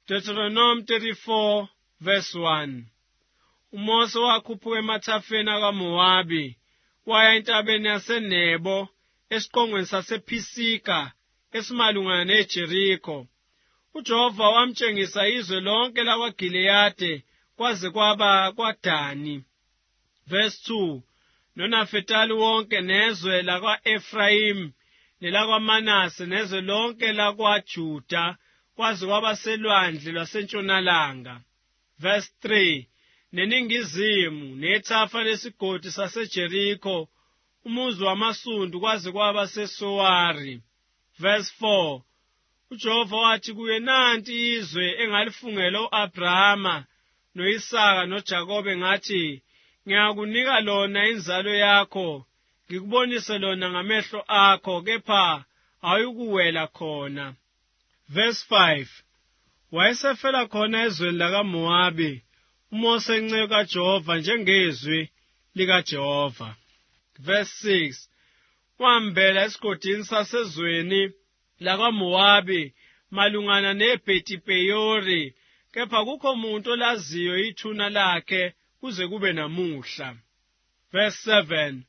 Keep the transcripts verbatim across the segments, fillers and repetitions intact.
Deuteronomy thirty-four verse one. uMose wakhuphuka emathafeni akaMowabi waya entabeni yaseNebo esiqongweni sasePhisika esimalungana neJerikho. uJehova wamtshengisa izwe lonke lakwaGileyadi kwaze kwaba kwaDani. Verse two. noNafetali wonke nezwe lakwa-Efrayimi nelakwaManase nezwe lonke lakwaJuda kwaze kwaba selwandle lwasentshonalanga. Verse three. neningizimu nethafa lesigodi saseJerikho umuzi wamasundu kwaze kwaba seSowari. Verse four. uJehova wathi kuye, nanti izwe engalifungela u-Abrahama no-Isaka noJakobe ngathi, ngiyakunika lona inzalo yakho, ngikubonise lona ngamehlo akho, kepha awuyikuwela khona. Verse five. wayesefela khona ezweni lakaMowabi uMose inceku kaJehova njengezwi likaJehova. Verse six. wambela esigodini sasezweni lakaMowabi malungana neBhethi-Peyori, kepha kukho umuntu olaziyo ithuna lakhe kuze kube namuhla. Verse seven.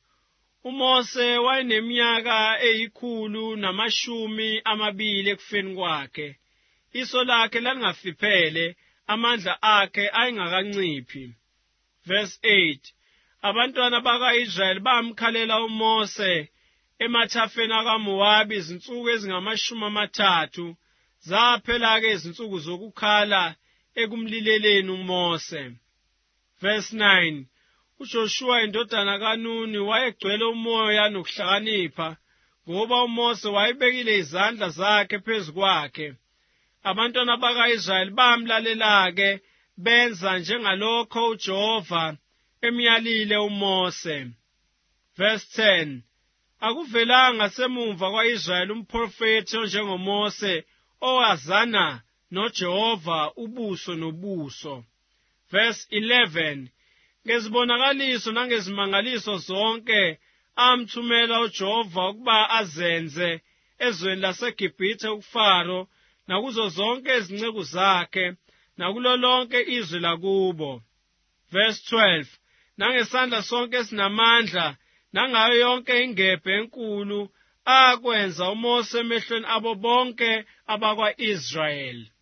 uMose wayeneminyaka eyikhulu namashumi amabili ekufeni kwakhe. Iso lakhe langafiphele, amandla akhe ayengakanciphi. Verse eight. abantwana baka-Israyeli bamkhalela uMose emathafeni akaMowabi izinsuku ezingamashumi amathathu. Zaphela-ke izinsuku zokukhala ekumlileleni uMose. Verse nine. uJoshua indodana kaNuni wayegcwele umoya nokuhlakanipha, ngoba uMose wayebekile izandla zakhe phezu kwakhe. Abantwana baka-Israyeli bamlalela-ke benza njengalokho uJehova emyalile uMose. Verse ten. akuvelanga semumva kwa-Israyeli umphrofethi onjengoMose owazana noJehova ubuso nobuso. Verse eleven. ngezibonakaliso nangezimangaliso zonke amthumela uJehova ukuba azenze ezweni laseGibhithe kuFaro nakuzo zonke izinceku zakhe nakulo lonke izwe lakubo. Verse twelve. nangesandla sonke esinamandla nangayo yonke ingebhe enkulu akwenza uMose emehlweni abo bonke abakwa-Israyeli.